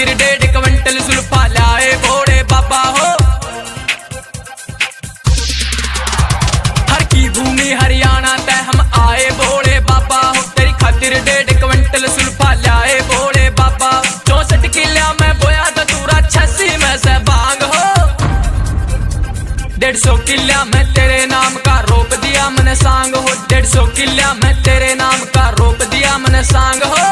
खातिर 1.5 क्विंटल सुल्फा लाए भोले बाबा हो। हर की भूमि हरियाणा ते हम आए भोले बाबा हो। तेरी खातिर 1.5 क्विंटल सुल्फा लाए भोले बाबा। 64 किला में बोया धतूरा 86 में से भांग हो। 150 किला में तेरे नाम का रोप दिया मैंने सांग हो। 150 किला में तेरे नाम का रोप दिया मैंने सांग हो।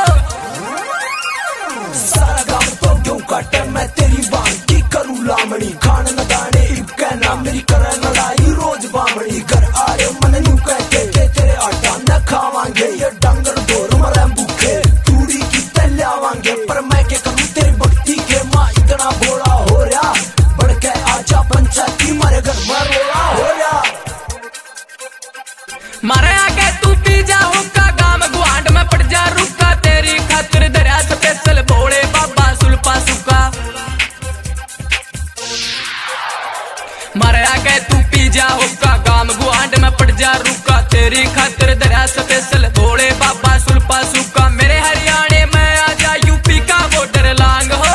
सारा गांव तो क्यों काटे मैं तेरी बांग की करूँ लामणी। खान न दाने इब कहना मेरी कर लड़ाई रोज बामणी। घर आ रहे मन न्यू कहते के तेरे आटा न खावांगे। ये डंगर डोर मरे भूखे तूड़ी की तल्यावांगे। पर मैं क्या करूँ तेरी भक्ति के माँ इतना भोला हो रहा। बढ़ के आजा पंचायती मारे घर में रोला हो रहा। मारे आके तू पी जा हुक्का गाम गुआंड में पड़ जा रुका। तेरी खातिर दरिया स्पेशल भोले बाबा सुल्फा सुका। मारे आके तू पी जा हुक्का गाम गुआंड में पड़ जा रुका। तेरी खातिर दरिया स्पेशल भोले बाबा सुल्फा सुका। मेरे हरियाणा में आजा यूपी का बॉर्डर लांग हो।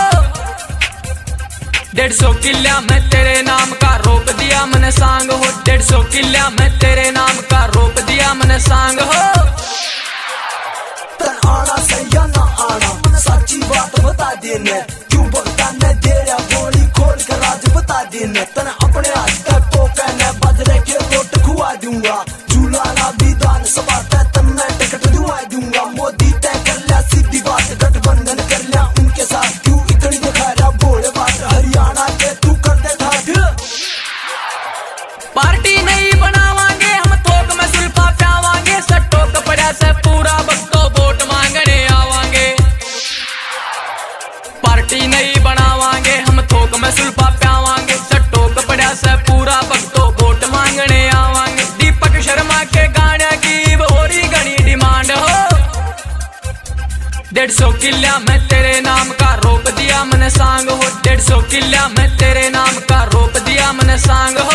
150 किला में तेरे नाम का रोप दिया मैंने सांग हो। 150 किला में तेरे नाम का रोप दिया मैंने सांग हो। तन आना सही या ना आना सच्ची बात बता देने। क्यों बोलता न दे रहा गोली खोल कर राज बता देने। तन अपने हाथ तक तो कहने बजरे के रोट खुआ दूंगा। झूलाना विधान सभा तय तन मैं टिकट दुआ दूंगा। मोदी तय कर लिया सीधी बात गठबंधन कर लिया उनके साथ। क्यों इतनी दिखा रहा भोले बात हरियाणा के तू कर दे ठाठ। पार्टी नहीं बनावांगे हम थोक में सुल्फा प्यावांगे। सट्टो कपड़ा से पूरा भक्तो वोट मांगने आवांगे। पार्टी नहीं बनावांगे हम थोक में सुल्फा प्यावांगे। सट्टो कपड़ा से पूरा भक्तो वोट मांगने आवांगे। दीपक शर्मा के गाने की भोरी घनी डिमांड हो। 150 किला में तेरे नाम का रोप दिया मैंने सांग हो। 150 किला में तेरे नाम का रोप दिया मैंने सांग हो।